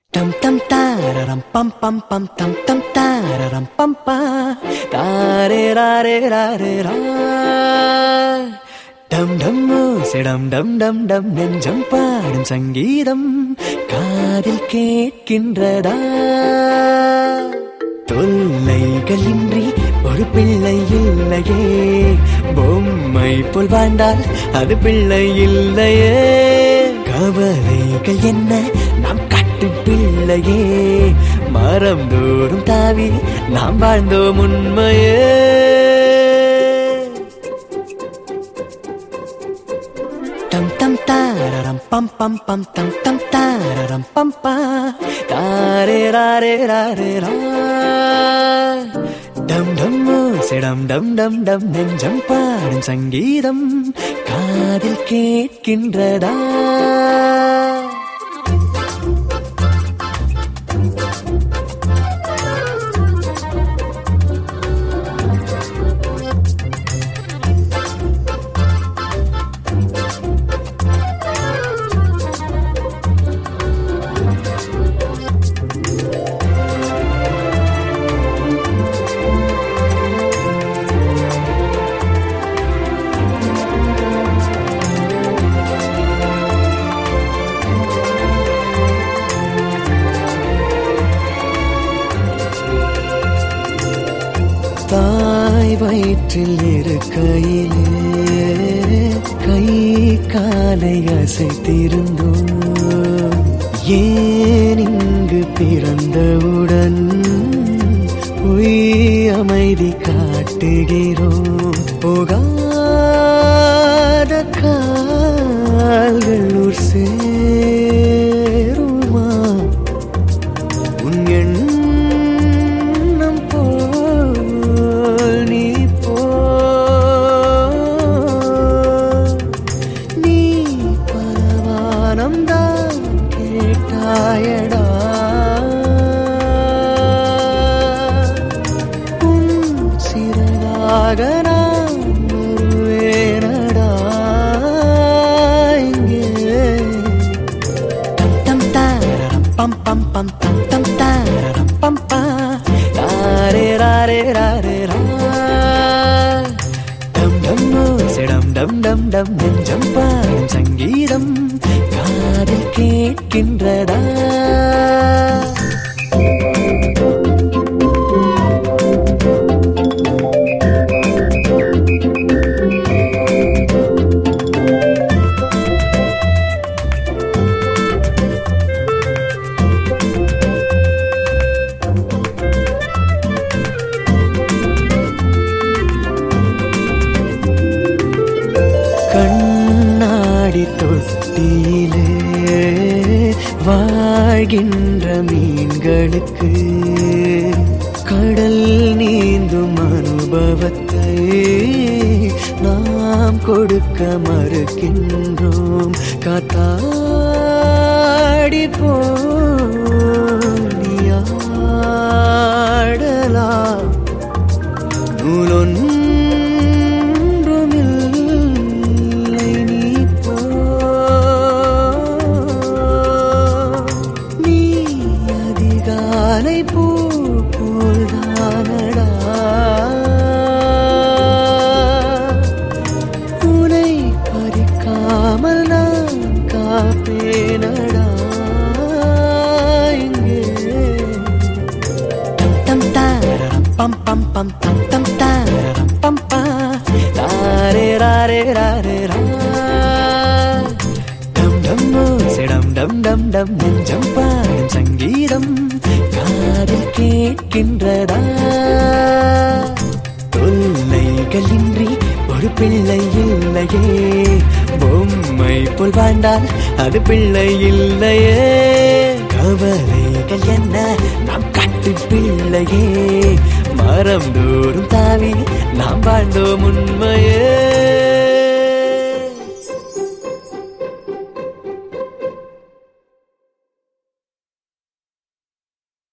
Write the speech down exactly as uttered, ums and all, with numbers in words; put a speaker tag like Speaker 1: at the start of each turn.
Speaker 1: Tam tam tararam pam pam pam tam tam tararam pam pa tare rare rare ra dum dum sedam dum dum dum நெஞ்சம் பாடும் சங்கீதம் காதில் கேட்கின்றதா தொல்லைகள் இன்றி ஒரு பிள்ளை இல்லையே பொம்மை போல் வாழ்ந்தால் அது பிள்ளை இல்லையே கவலைகள் என்ன நாம் கட்டும் பிள்ளையே மரம் தோறும் தாவி நாம் வாழ்ந்தோம் உண்மையே tam tam tararam pam pam pam tam tam tararam pam pa tare rare rare ra dum dum sedam dum dum dum நெஞ்சம் பாடும் சங்கீதம் காதில் கேட்கின்றதா தாய் வயிற்றில் இருக்கையிலே கை காலை அசைத்திருந்தோம் ஏன் இங்கு பிறந்தவுடன் பொய் அமைதி காட்டுகிறோம் போகாத கால்கள் ஊர் சேருமா உன் கேட்டாயடா உன் சிறகாக நான் வருவேனடா இங்கே tam tam tararam pam pam pam tam tam tararam pam pa tare rare rare ra dum dum sedam dum dum dum நெஞ்சம் பாடும் சங்கீதம் காதில் கேட்கின்றதா கண்ணாடி தொட்டியிலே வாழ்கின்ற மீன்களுக்கு கடல் நீந்தும் அனுபவத்தை நாம் கொடுக்க மறுக்கின்றோம் காத்தாடி போனியாடலாம் நூலொன்று காலை பூ போல்தானடா உனை பறிக்காமல் நான் காப்பேனடா இங்கே tam tararam pam pam pam tam tam tararam pam pa tare rare rare ra dum dum sedam dum dum dum நெஞ்சம் பாடும் சங்கீதம் காதில் கேட்கின்றதா தொல்லைகள் இன்றி ஒரு பிள்ளை இல்லையே பொம்மை போல் வாழ்ந்தால் அது பிள்ளை இல்லையே கவலைகள் என்ன நாம் கட்டு பிள்ளையே மரம் தோறும் தாவி நாம் வாழ்ந்தோம் உண்மையே